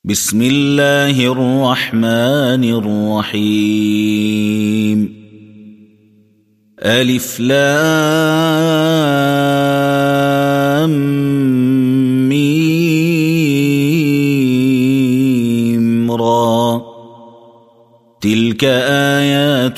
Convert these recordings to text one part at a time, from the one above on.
بسم الله الرحمن الرحيم ألف لام ميم را تلك آيات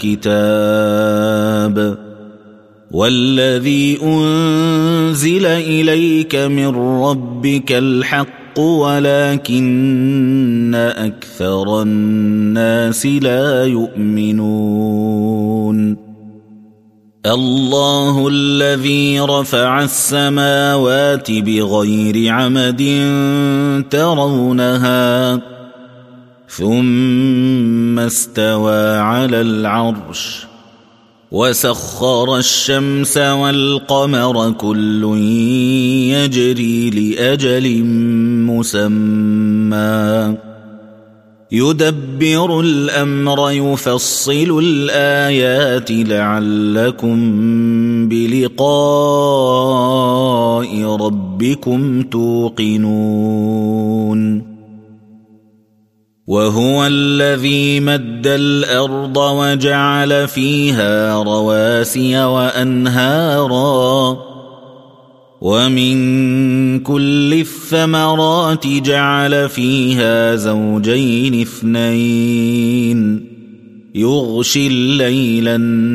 الكتاب والذي أنزل إليك من ربك الحق ولكن أكثر الناس لا يؤمنون الله الذي رفع السماوات بغير عمد ترونها ثم استوى على العرش وسخر الشمس والقمر كل يجري لأجل مسمى يدبر الأمر يفصل الآيات لعلكم بلقاء ربكم توقنون وهو الذي مد الأرض وجعل فيها رواسي وأنهارا ومن كل الثمرات جعل فيها زوجين اثنين يغشي الليل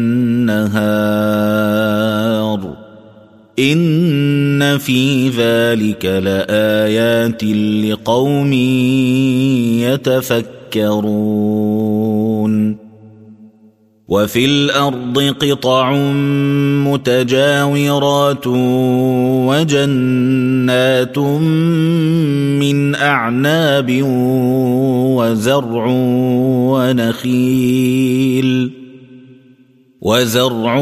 النهار إن في ذلك لآيات لقوم يتفكرون وفي الأرض قطع متجاورات وجنات من أعناب وزرع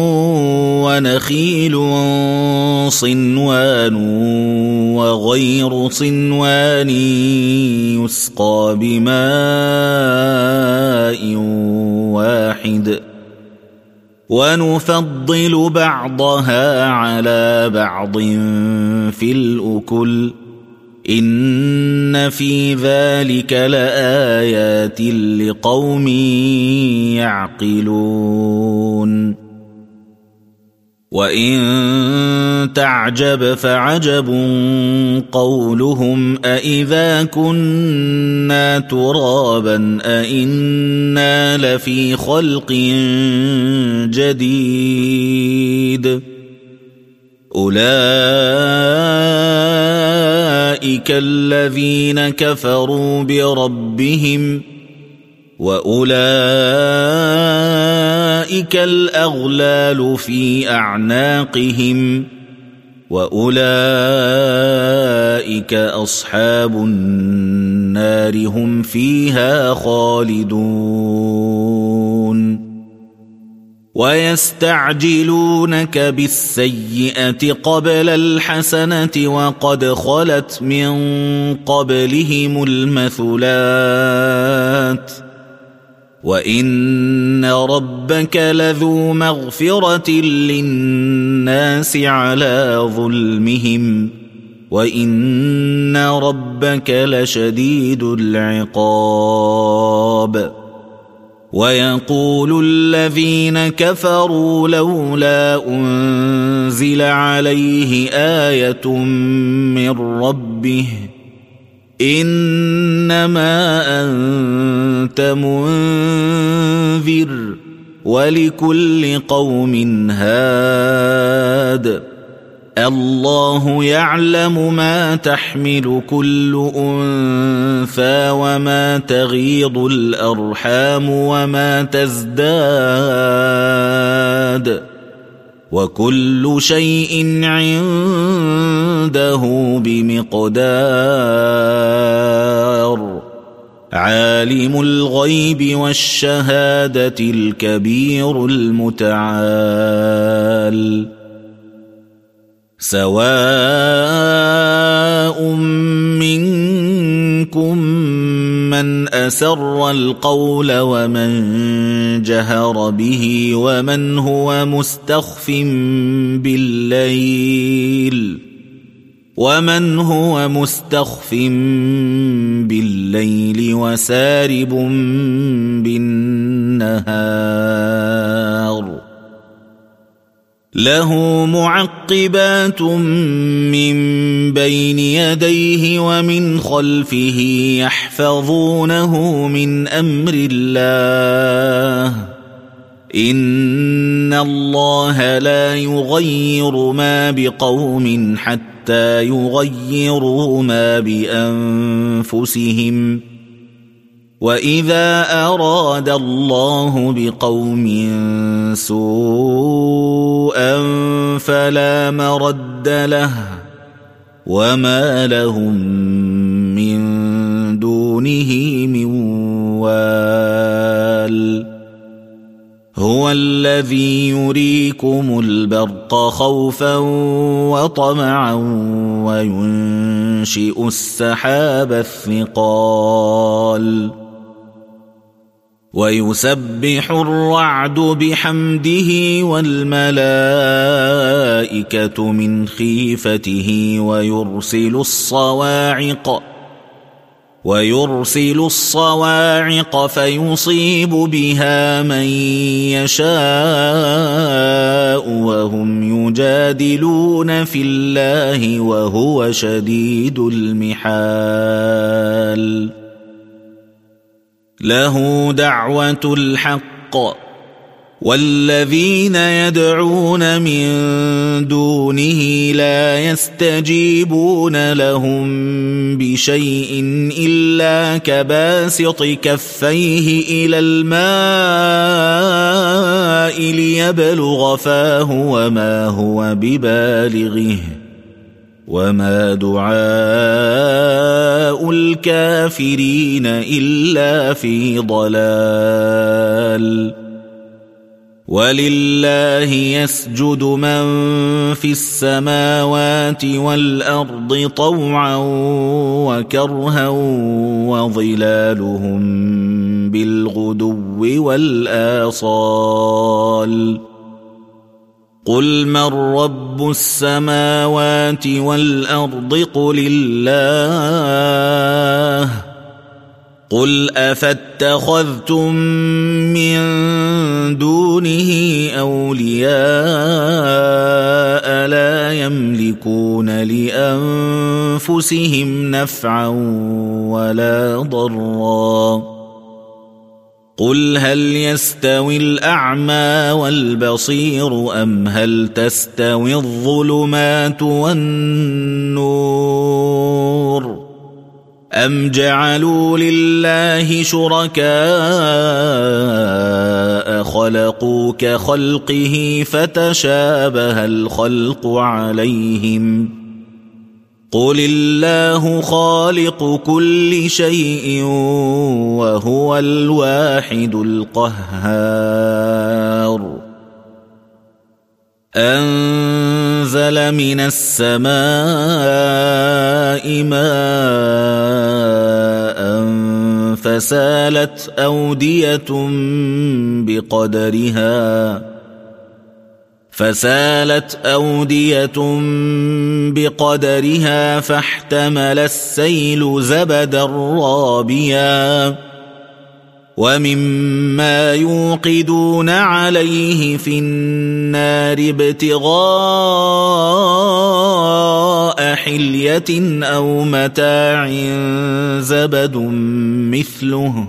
ونخيل صنوان وغير صنوان يسقى بماء واحد ونفضل بعضها على بعض في الأكل إن في ذلك لآيات لقوم يعقلون وإن تعجب فعجب قولهم أإذا كنا ترابا أإنا لفي خلق جديد أولئك الذين كفروا بربهم وأولئك الأغلال في أعناقهم وأولئك أصحاب النار هم فيها خالدون ويستعجلونك بالسيئة قبل الحسنة وقد خلت من قبلهم المثلات وإن ربك لذو مغفرة للناس على ظلمهم وإن ربك لشديد العقاب ويقول الذين كفروا لولا أنزل عليه آية من ربه إنما أنت منذر ولكل قوم هاد الله يعلم ما تحمل كل أنثى وما تغيض الأرحام وما تزداد وكل شيء عنده بمقدار عالم الغيب والشهادة الكبير المتعال سواء منكم من أسر القول ومن جهر به ومن هو مستخف بالليل ومن هو مستخف بالليل وسارب بالنهار له معقبات من بين يديه ومن خلفه يحفظونه من أمر الله إن الله لا يغير ما بقوم حتى يغيروا ما بأنفسهم وإذا أراد الله بقوم سوءا فلا مرد له وما لهم من دونه من وال هو الذي يريكم البرق خوفا وطمعا وينشئ السحاب الثقال ويسبح الرعد بحمده والملائكة من خيفته ويرسل الصواعق فيصيب بها من يشاء وهم يجادلون في الله وهو شديد المحال له دعوة الحق والذين يدعون من دونه لا يستجيبون لهم بشيء إلا كباسط كفيه إلى الماء ليبلغ فاه وما هو ببالغه وما دعاء الكافرين إلا في ضلال ولله يسجد من في السماوات والأرض طوعا وكرها وظلالهم بالغدو والآصال قل من رب السماوات والأرض قل الله قل أفاتخذتم من دونه أولياء لا يملكون لأنفسهم نفعا ولا ضرا قل هل يستوي الأعمى والبصير أم هل تستوي الظلمات والنور أم جعلوا لله شركاء خلقوا كخلقه فتشابه الخلق عليهم قل الله خالق كل شيء وهو الواحد القهار أنزل من السماء ماء فسالت أودية بقدرها فاحتمل السيل زبدا رابيا ومما يوقدون عليه في النار ابتغاء حلية أو متاع زبد مثله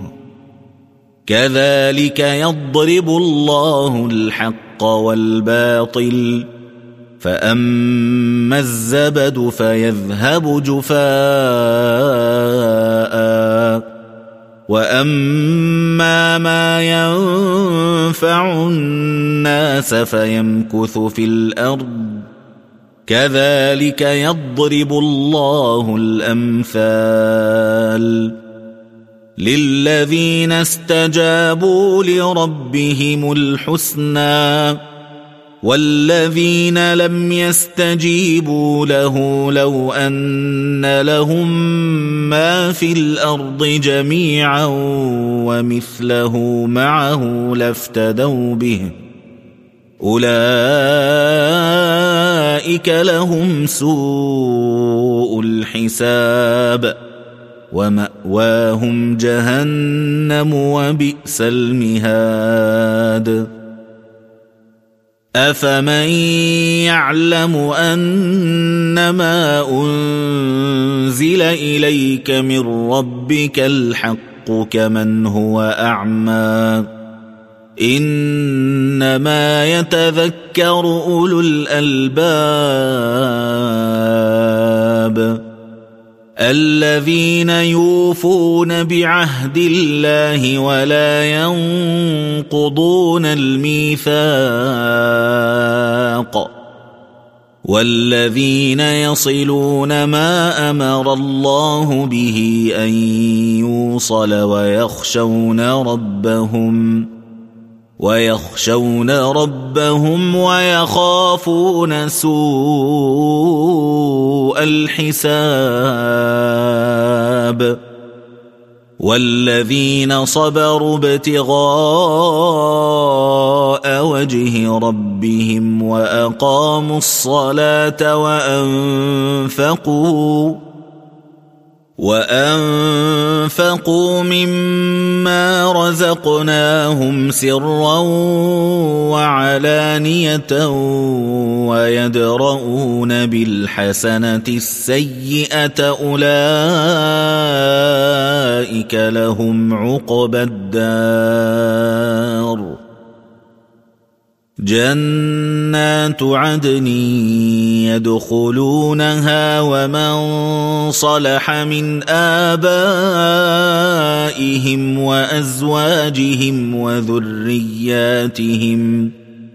كذلك يضرب الله الحق والباطل فأما الزبد فيذهب جفاء وأما ما ينفع الناس فيمكث في الأرض كذلك يضرب الله الأمثال للذين استجابوا لربهم الحسنى والذين لم يستجيبوا له لو أن لهم ما في الأرض جميعا ومثله معه لافتدوا به أولئك لهم سوء الحساب ومأواهم جهنم وبئس المهاد أفمن يعلم أنما أنزل إليك من ربك الحق كمن هو أعمى إنما يتذكر أولو الألباب الذين يوفون بعهد الله ولا ينقضون الميثاق والذين يصلون ما أمر الله به أن يوصل ويخشون ربهم ويخافون سوء الحساب والذين صبروا ابتغاء وجه ربهم وأقاموا الصلاة وأنفقوا مما رزقناهم سرا وعلانية ويدرؤون بالحسنة السيئة أولئك لهم عقبى الدار جنات عدن يدخلونها ومن صلح من آبائهم وأزواجهم وذرياتهم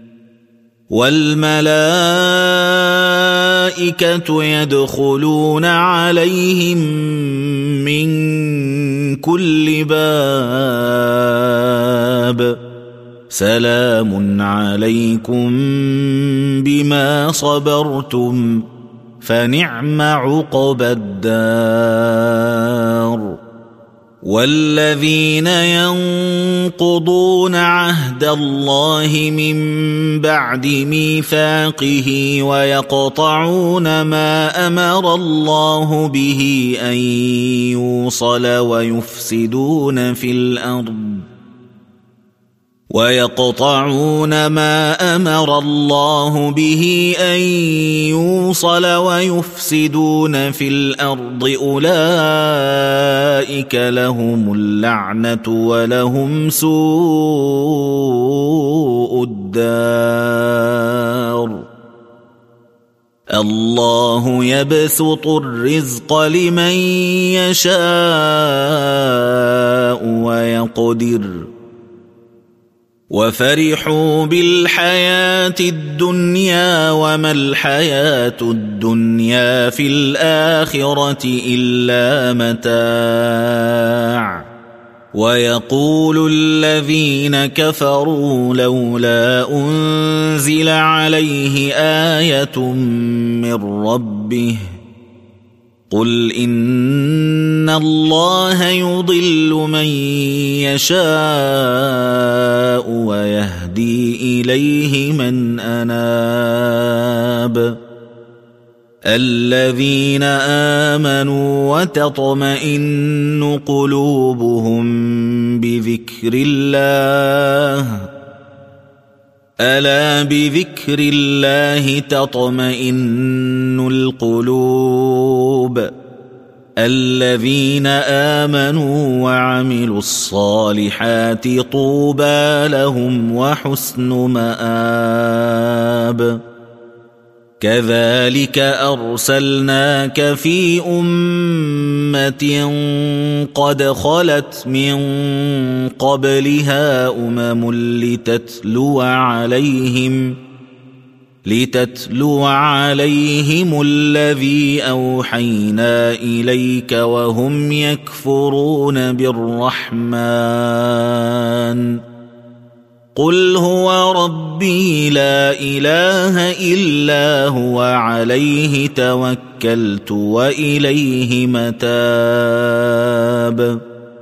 والملائكة يدخلون عليهم من كل باب سلام عليكم بما صبرتم فنعم عقبى الدار والذين ينقضون عهد الله من بعد ميثاقه ويقطعون ما أمر الله به أن يوصل ويفسدون في الأرض أولئك لهم اللعنة ولهم سوء الدار الله يبسط الرزق لمن يشاء ويقدر وفرحوا بالحياة الدنيا وما الحياة الدنيا في الآخرة إلا متاع ويقول الذين كفروا لولا أنزل عليه آية من ربه قل إن الله يضل من يشاء ويهدي إليه من أناب الذين آمنوا وتطمئن قلوبهم بذكر الله ألا بذكر الله تطمئن القلوب الذين آمنوا وعملوا الصالحات طوبى لهم وحسن مآب كذلك أرسلناك في أمة قد خلت من قبلها لتتلو عليهم الذي أوحينا إليك وهم يكفرون بالرحمن قل هو ربي لا إله إلا هو عليه توكلت وإليه متاب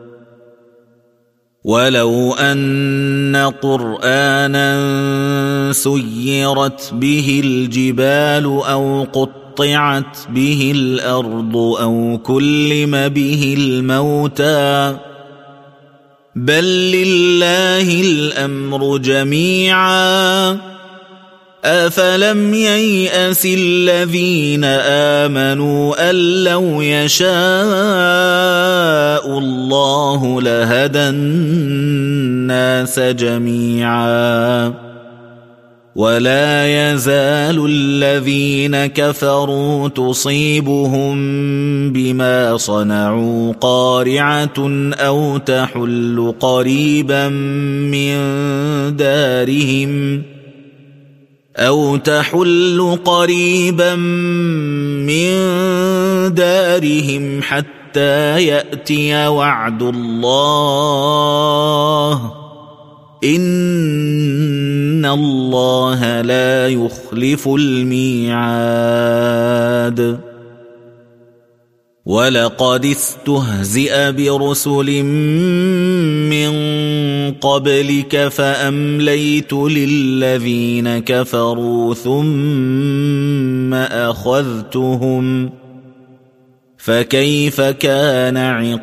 ولو أن قرآنا سيرت به الجبال أو قطعت قطعت به الأرض أو كلم به الموتى بل لله الأمر جميعا أفلم ييأس الذين آمنوا أن لو يشاء الله لهدى الناس جميعا ولا يزال الذين كفروا تصيبهم بما صنعوا قارعة أو تحل قريبا من دارهم حتى يأتي وعد الله إن الله لا يخلف الميعاد ولقد استهزئ برسل من قبلك فأمليت للذين كفروا ثم أخذتهم فكيف كان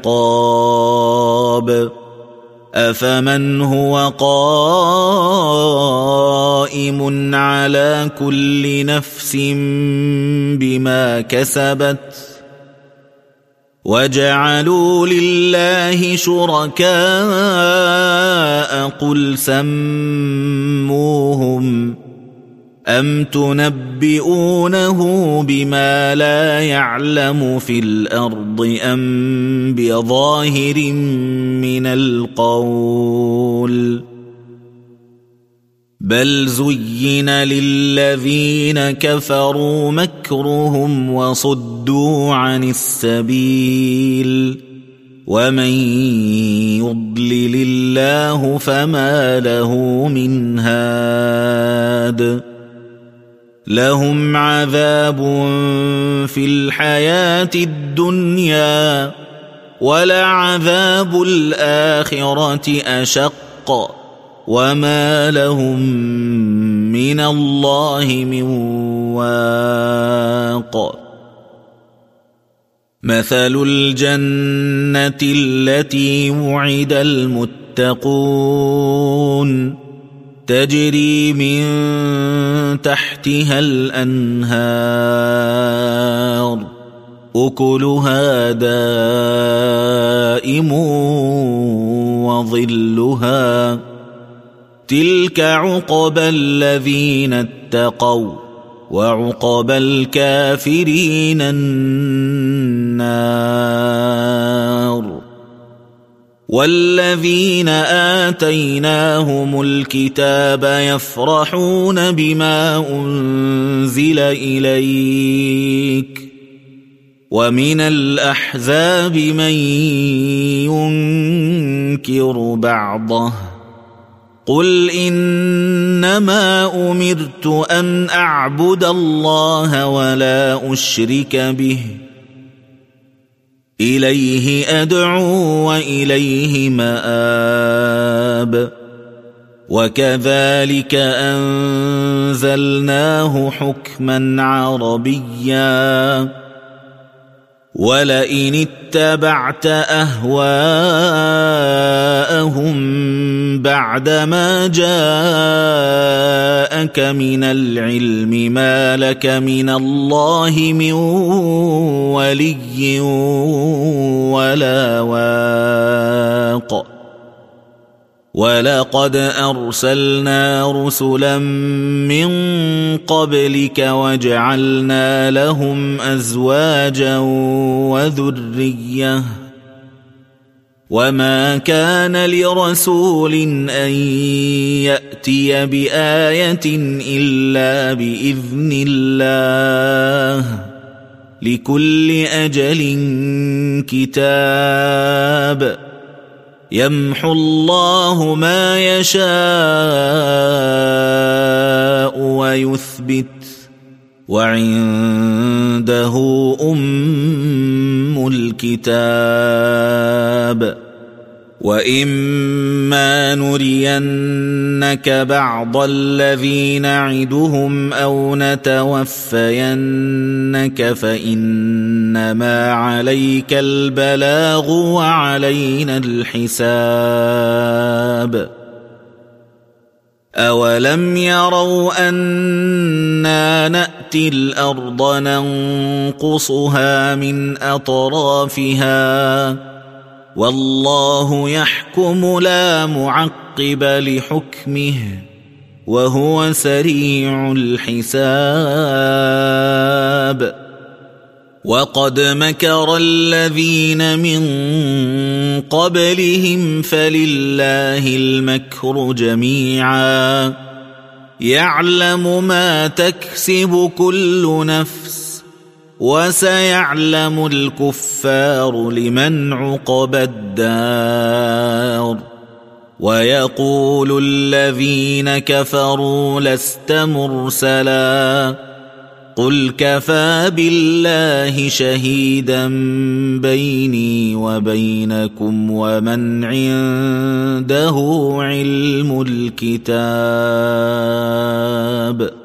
عقاب أفمن هو قائم على كل نفس بما كسبت وجعلوا لله شركاء قل سموهم أم تنبئونه بما لا يعلم في الأرض أم بظاهر من القول بل زين للذين كفروا مكرهم وصدوا عن السبيل ومن يضلل الله فما له من هاد لهم عذاب في الحياة الدنيا ولعذاب الآخرة أشق وما لهم من الله من واق مثل الجنة التي وعد المتقون تجري من تحتها الأنهار أكلها دائم وظلها تلك عقبى الذين اتقوا وعقبى الكافرين النار والذين آتيناهم الكتاب يفرحون بما أنزل إليك ومن الأحزاب من ينكر بعضه قل إنما أمرت أن أعبد الله ولا أشرك به إليه أدعو وإليه مآب وكذلك أنزلناه حكما عربيا ولئن اتبعت أهواءهم بعدما جاءك من العلم ما لك من الله من ولي ولا واق ولقد أرسلنا رسلا من قبلك وجعلنا لهم أزواجا وذرية وما كان لرسول أن يأتي بآية إلا بإذن الله لكل أجل كتاب يمحو الله ما يشاء ويثبت وعنده أم الكتاب وإما نرينك بعض الذي نعدهم أو نتوفينك فإنما عليك البلاغ وعلينا الحساب أولم يروا أنا نأتي الأرض ننقصها من أطرافها والله يحكم لا معقب لحكمه وهو سريع الحساب وقد مكر الذين من قبلهم فلله المكر جميعا يعلم ما تكسب كل نفس وسيعلم الكفار لمن عقبى الدار ويقول الذين كفروا لست مرسلا قل كفى بالله شهيدا بيني وبينكم ومن عنده علم الكتاب